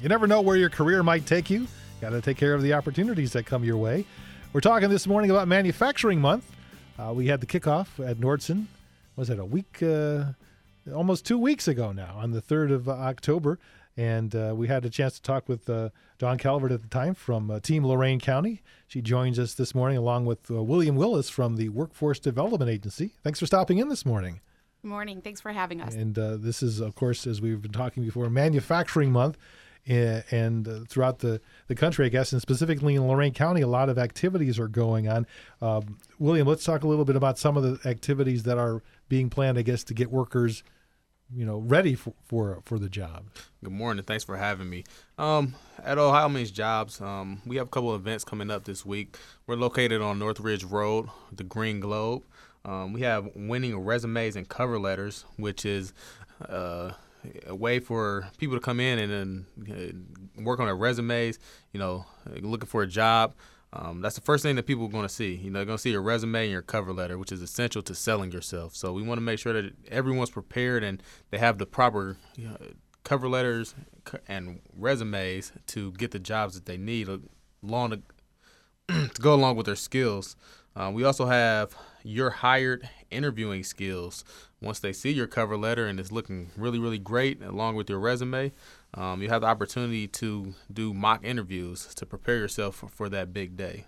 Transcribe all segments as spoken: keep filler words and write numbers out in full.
You never know where your career might take you. Got to take care of the opportunities that come your way. We're talking this morning about Manufacturing Month. Uh, we had the kickoff at Nordson. Was it a week, uh, almost two weeks ago now, on the third of October. And uh, we had a chance to talk with uh, Dawn Calvert at the time from uh, Team Lorain County. She joins us this morning along with uh, William Willis from the Workforce Development Agency. Thanks for stopping in this morning. Good morning. Thanks for having us. And uh, this is, of course, as we've been talking before, Manufacturing Month. Uh, and uh, throughout the, the country, I guess, and specifically in Lorain County, a lot of activities are going on. Um, William, let's talk a little bit about some of the activities that are being planned, I guess, to get workers you know, ready for, for for the job. Good morning. Thanks for having me. Um, at Ohio Means Jobs, um, we have a couple of events coming up this week. We're located on North Ridge Road, the Green Globe. Um, we have winning resumes and cover letters, which is uh, a way for people to come in and then uh, work on their resumes, you know, looking for a job. Um, that's the first thing that people are going to see. You know, they're going to see your resume and your cover letter, which is essential to selling yourself. So we want to make sure that everyone's prepared and they have the proper you know, cover letters and resumes to get the jobs that they need along to, to go along with their skills. Uh, we also have your hired interviewing skills. Once they see your cover letter and it's looking really, really great along with your resume, Um, you have the opportunity to do mock interviews to prepare yourself for, for that big day.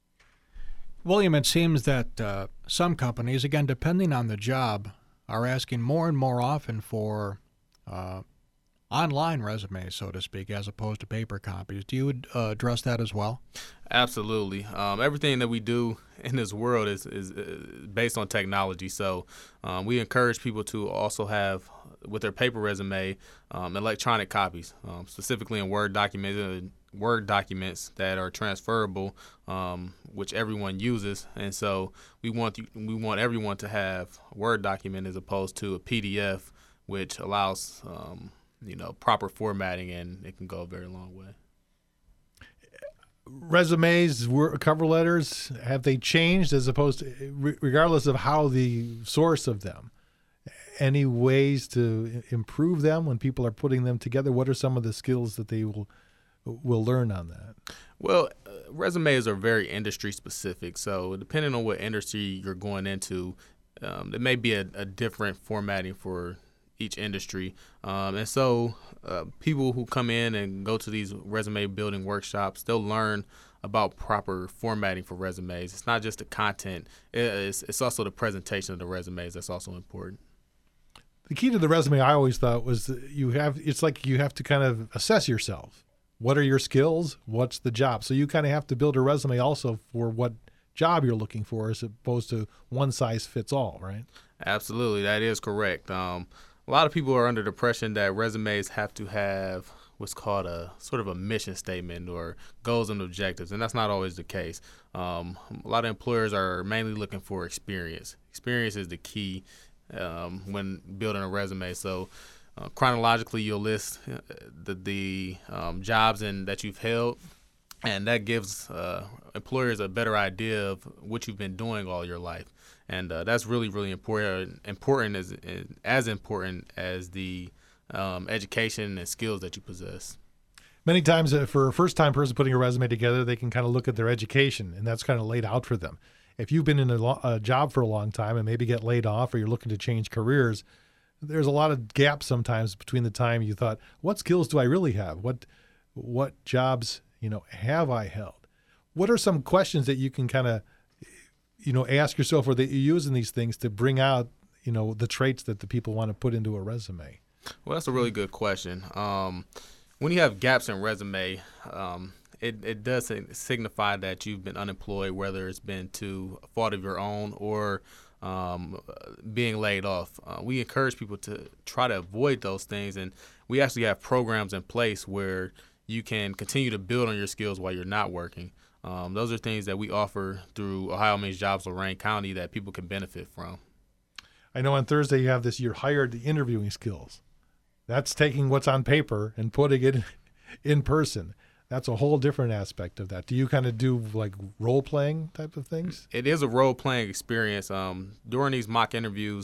William, it seems that uh, some companies, again, depending on the job, are asking more and more often for uh, online resumes, so to speak, as opposed to paper copies. Do you uh, address that as well? Absolutely. Um, everything that we do in this world is, is, is based on technology. So um, we encourage people to also have, with their paper resume, um, electronic copies, um, specifically in Word documents, uh, Word documents that are transferable, um, which everyone uses. And so we want you, we want everyone to have a Word document as opposed to a P D F, which allows um, you know proper formatting, and it can go a very long way. Resumes, cover letters, have they changed as opposed to, regardless of how the source of them? Any ways to improve them when people are putting them together? What are some of the skills that they will will learn on that? Well, uh, resumes are very industry specific. So depending on what industry you're going into, um, there may be a, a different formatting for each industry. Um, and so uh, people who come in and go to these resume building workshops, they'll learn about proper formatting for resumes. It's not just the content. It's, it's also the presentation of the resumes that's also important. The key to the resume, I always thought, was that you have, it's like you have to kind of assess yourself. What are your skills? What's the job? So you kind of have to build a resume also for what job you're looking for as opposed to one size fits all, right? Absolutely. That is correct. Um, a lot of people are under the impression that resumes have to have what's called a sort of a mission statement or goals and objectives, and that's not always the case. Um, a lot of employers are mainly looking for experience. Experience is the key Um, when building a resume. So uh, chronologically, you'll list the, the um, jobs in, that you've held, and that gives uh, employers a better idea of what you've been doing all your life. And uh, that's really, really important, important as, as important as the um, education and skills that you possess. Many times uh, for a first-time person putting a resume together, they can kind of look at their education, and that's kind of laid out for them. If you've been in a, lo- a job for a long time and maybe get laid off or you're looking to change careers, there's a lot of gaps sometimes between the time you thought, what skills do I really have? What what jobs, you know, have I held? What are some questions that you can kind of, you know, ask yourself or that you use in these things to bring out, you know, the traits that the people want to put into a resume? Well, that's a really good question. Um, when you have gaps in resume, um, It, it does signify that you've been unemployed, whether it's been to a fault of your own or um, being laid off. Uh, we encourage people to try to avoid those things, and we actually have programs in place where you can continue to build on your skills while you're not working. Um, those are things that we offer through Ohio Means Jobs Lorain County that people can benefit from. I know on Thursday you have this, you're hired the interviewing skills. That's taking what's on paper and putting it in person. That's a whole different aspect of that. Do you kind of do like role playing type of things? It is a role playing experience. Um, during these mock interviews,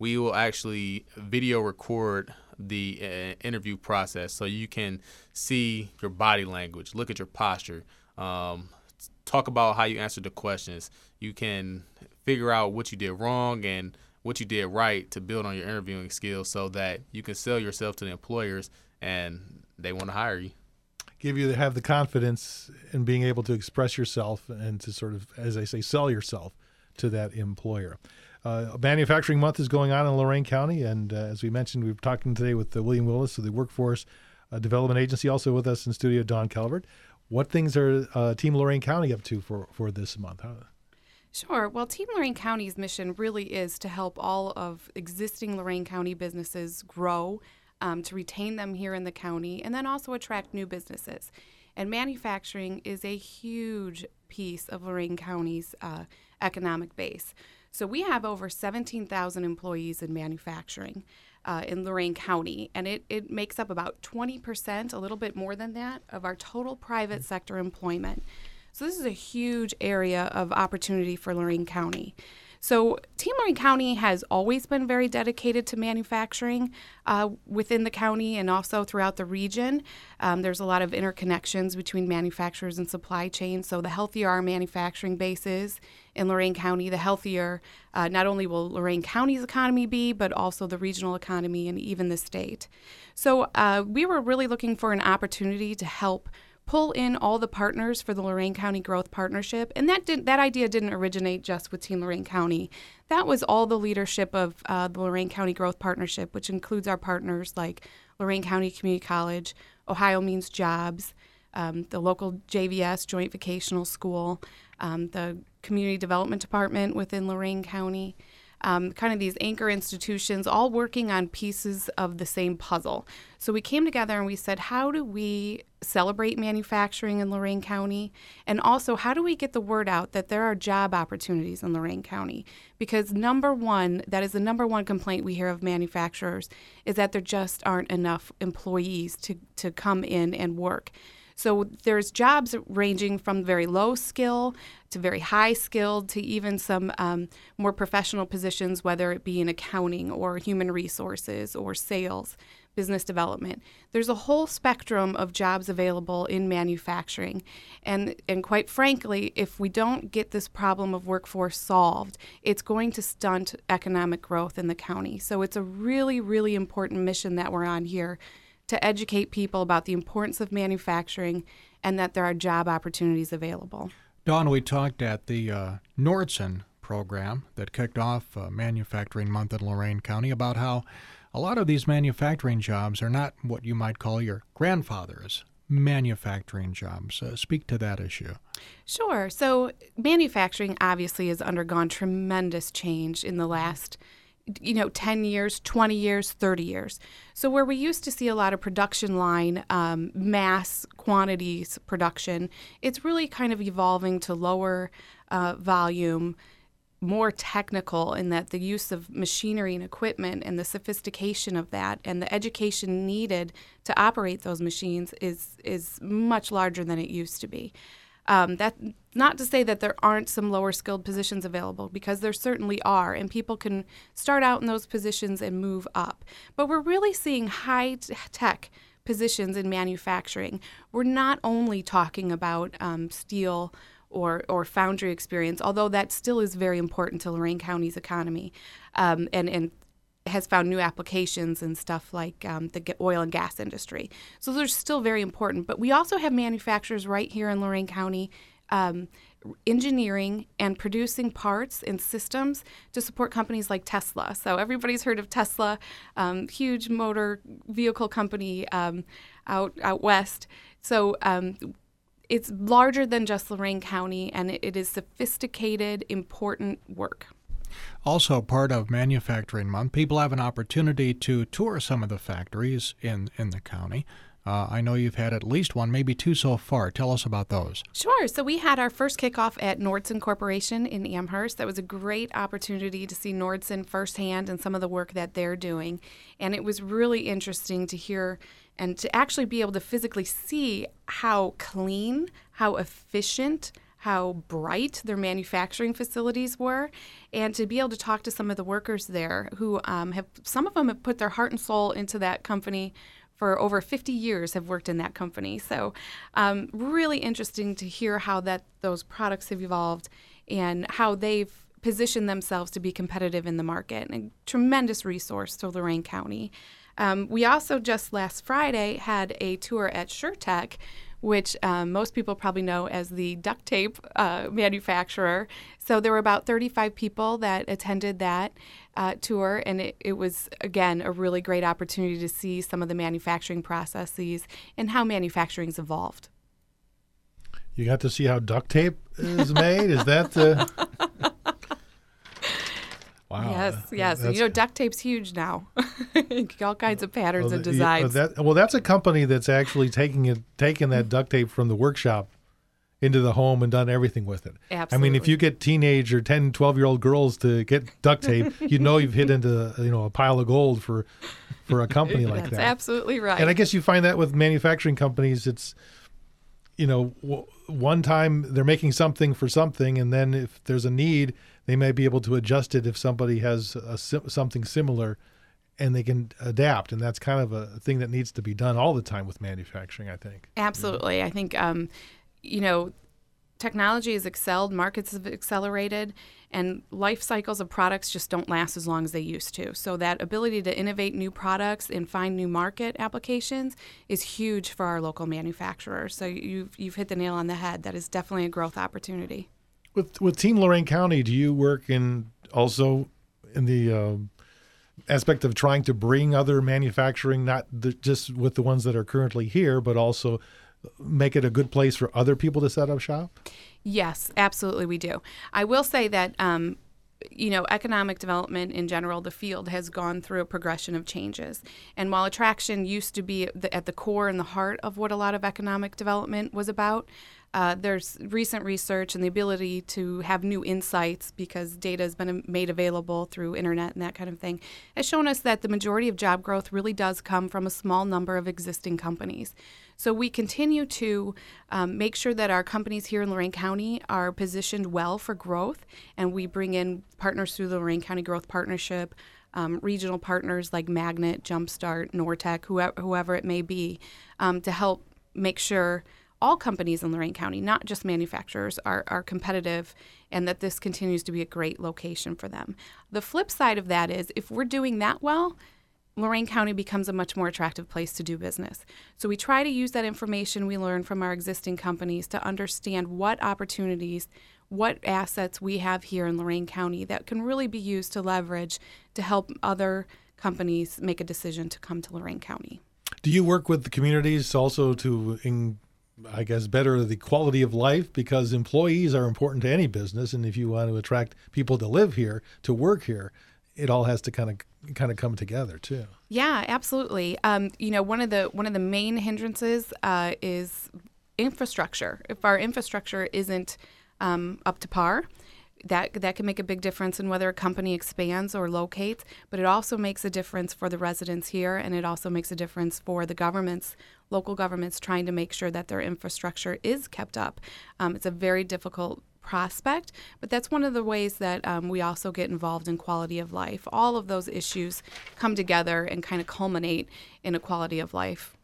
we will actually video record the uh, interview process so you can see your body language, look at your posture, um, talk about how you answered the questions. You can figure out what you did wrong and what you did right to build on your interviewing skills so that you can sell yourself to the employers and they want to hire you. Give you have the confidence in being able to express yourself and to sort of, as I say, sell yourself to that employer. Uh, Manufacturing Month is going on in Lorain County, and uh, as we mentioned, we're talking today with uh, William Willis of the Workforce uh, Development Agency, also with us in studio, Dawn Calvert. What things are uh, Team Lorain County up to for, for this month? How? Sure. Well, Team Lorain County's mission really is to help all of existing Lorain County businesses grow, um, to retain them here in the county, and then also attract new businesses. And manufacturing is a huge piece of Lorain County's uh, economic base. So we have over seventeen thousand employees in manufacturing uh, in Lorain County, and it, it makes up about twenty percent, a little bit more than that, of our total private sector employment. So this is a huge area of opportunity for Lorain County. So Team Lorain County has always been very dedicated to manufacturing uh, within the county and also throughout the region. Um, there's a lot of interconnections between manufacturers and supply chains. So the healthier our manufacturing base is in Lorain County, the healthier uh, not only will Lorain County's economy be, but also the regional economy and even the state. So uh, we were really looking for an opportunity to help pull in all the partners for the Lorain County Growth Partnership. And that did, that idea didn't originate just with Team Lorain County. That was all the leadership of uh, the Lorain County Growth Partnership, which includes our partners like Lorain County Community College, Ohio Means Jobs, um, the local J V S, Joint Vocational School, um, the Community Development Department within Lorain County. Um, kind of these anchor institutions all working on pieces of the same puzzle. So we came together and we said, how do we celebrate manufacturing in Lorain County? And also, how do we get the word out that there are job opportunities in Lorain County? Because number one, that is the number one complaint we hear of manufacturers, is that there just aren't enough employees to, to come in and work. So there's jobs ranging from very low skill to very high skilled to even some um, more professional positions, whether it be in accounting or human resources or sales, business development. There's a whole spectrum of jobs available in manufacturing. And, and quite frankly, if we don't get this problem of workforce solved, it's going to stunt economic growth in the county. So it's a really, really important mission that we're on here, to educate people about the importance of manufacturing and that there are job opportunities available. Dawn, we talked at the uh, Nordson program that kicked off uh, Manufacturing Month in Lorain County about how a lot of these manufacturing jobs are not what you might call your grandfather's manufacturing jobs. Uh, speak to that issue. Sure. So manufacturing obviously has undergone tremendous change in the last you know, ten years, twenty years, thirty years. So where we used to see a lot of production line, um, mass quantities production, it's really kind of evolving to lower uh, volume, more technical in that the use of machinery and equipment and the sophistication of that and the education needed to operate those machines is is much larger than it used to be. Um, that's not to say that there aren't some lower skilled positions available, because there certainly are, and people can start out in those positions and move up. But we're really seeing high tech positions in manufacturing. We're not only talking about um, steel or, or foundry experience, although that still is very important to Lorain County's economy, um, and, and has found new applications and stuff like um, the oil and gas industry. So they're still very important. But we also have manufacturers right here in Lorain County um, engineering and producing parts and systems to support companies like Tesla. So everybody's heard of Tesla, um, huge motor vehicle company um, out out west. So um, it's larger than just Lorain County, and it, it is sophisticated, important work. Also, part of Manufacturing Month, people have an opportunity to tour some of the factories in, in the county. Uh, I know you've had at least one, maybe two so far. Tell us about those. Sure. So we had our first kickoff at Nordson Corporation in Amherst. That was a great opportunity to see Nordson firsthand and some of the work that they're doing. And it was really interesting to hear and to actually be able to physically see how clean, how efficient, how bright their manufacturing facilities were, and to be able to talk to some of the workers there who um, have, some of them have put their heart and soul into that company for over fifty years, have worked in that company. So um, really interesting to hear how that those products have evolved and how they've positioned themselves to be competitive in the market. And a tremendous resource to Lorain County. Um, we also just last Friday had a tour at SureTech, which um, most people probably know as the duct tape uh, manufacturer. So there were about thirty-five people that attended that uh, tour, and it, it was, again, a really great opportunity to see some of the manufacturing processes and how manufacturing's evolved. You got to see how duct tape is made? Is that the... Wow. Yes, yes. That's, you know, duct tape's huge now. All kinds of patterns well, and the- designs. Yeah, that, well, that's a company that's actually taking it, taking that duct tape from the workshop into the home and done everything with it. Absolutely. I mean, if you get teenage or ten, twelve-year-old girls to get duct tape, you know you've hit into, you know, a pile of gold for for a company like That's that. absolutely right. And I guess you find that with manufacturing companies, it's, you know, w- one time they're making something for something, and then if there's a need, they may be able to adjust it if somebody has a, sim- something similar, and they can adapt. And that's kind of a thing that needs to be done all the time with manufacturing, I think. Absolutely. I think, um, you know, technology has excelled, markets have accelerated, and life cycles of products just don't last as long as they used to. So that ability to innovate new products and find new market applications is huge for our local manufacturers. So you've, you've hit the nail on the head. That is definitely a growth opportunity. With with Team Lorain County, do you work in also in the uh, aspect of trying to bring other manufacturing, not the, just with the ones that are currently here, but also make it a good place for other people to set up shop? Yes, absolutely we do. I will say that, um, you know, economic development in general, the field has gone through a progression of changes. And while attraction used to be the, at the core and the heart of what a lot of economic development was about, uh, there's recent research and the ability to have new insights because data has been made available through internet and that kind of thing, has shown us that the majority of job growth really does come from a small number of existing companies. So we continue to um, make sure that our companies here in Lorain County are positioned well for growth, and we bring in partners through the Lorain County Growth Partnership, um, regional partners like Magnet, Jumpstart, Nortec, whoever, whoever it may be, um, to help make sure all companies in Lorain County, not just manufacturers, are, are competitive and that this continues to be a great location for them. The flip side of that is if we're doing that well, Lorain County becomes a much more attractive place to do business. So we try to use that information we learn from our existing companies to understand what opportunities, what assets we have here in Lorain County that can really be used to leverage to help other companies make a decision to come to Lorain County. Do you work with the communities also to, in, I guess, better the quality of life? Because employees are important to any business, and if you want to attract people to live here, to work here, it all has to kind of kind of come together too. Yeah, absolutely. Um, you know, one of the one of the main hindrances uh, is infrastructure. If our infrastructure isn't um, up to par, that that can make a big difference in whether a company expands or locates. But it also makes a difference for the residents here, and it also makes a difference for the governments, local governments, trying to make sure that their infrastructure is kept up. Um, it's a very difficult prospect, but that's one of the ways that um, we also get involved in quality of life. All of those issues come together and kind of culminate in a quality of life.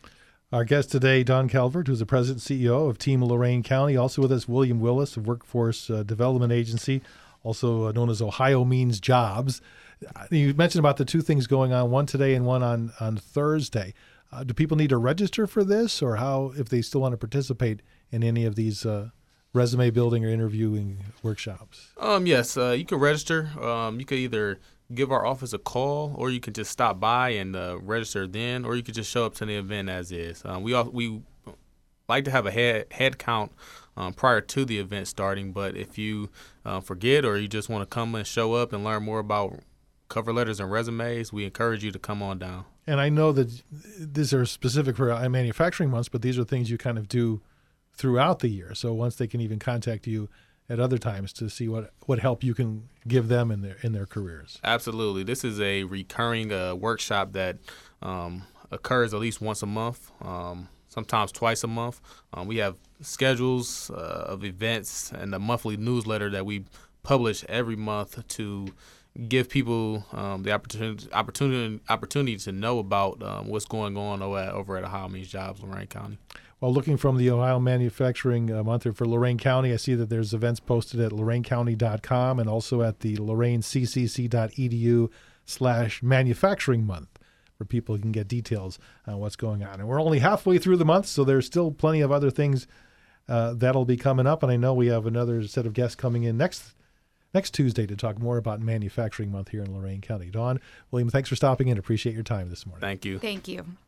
Our guest today, Dawn Calvert, who's the president and C E O of Team Lorain County. Also with us, William Willis of Workforce uh, Development Agency, also known as Ohio Means Jobs. You mentioned about the two things going on, one today and one on, on Thursday. Uh, do people need to register for this, or how, if they still want to participate in any of these uh, resume building or interviewing workshops? Um, yes, uh, you can register. Um, you could either give our office a call, or you can just stop by and uh, register then, or you could just show up to the event as is. Um, we all, we like to have a head head count um, prior to the event starting, but if you uh, forget or you just want to come and show up and learn more about cover letters and resumes, we encourage you to come on down. And I know that these are specific for manufacturing months, but these are things you kind of do throughout the year. So once they can even contact you at other times to see what, what help you can give them in their in their careers. Absolutely. This is a recurring uh, workshop that um, occurs at least once a month. Um, sometimes twice a month. Um, we have schedules uh, of events and a monthly newsletter that we publish every month to give people um, the opportunity, opportunity opportunity to know about um, what's going on over at, over at Ohio Means Jobs, Lorain County. Well, looking from the Ohio Manufacturing uh, Month for Lorain County, I see that there's events posted at lorain county dot com and also at the lorain c c c dot e d u slash manufacturing month, where people can get details on what's going on. And we're only halfway through the month, so there's still plenty of other things uh, that'll be coming up. And I know we have another set of guests coming in next next Tuesday to talk more about Manufacturing Month here in Lorain County. Dawn, William, thanks for stopping in. Appreciate your time this morning. Thank you. Thank you.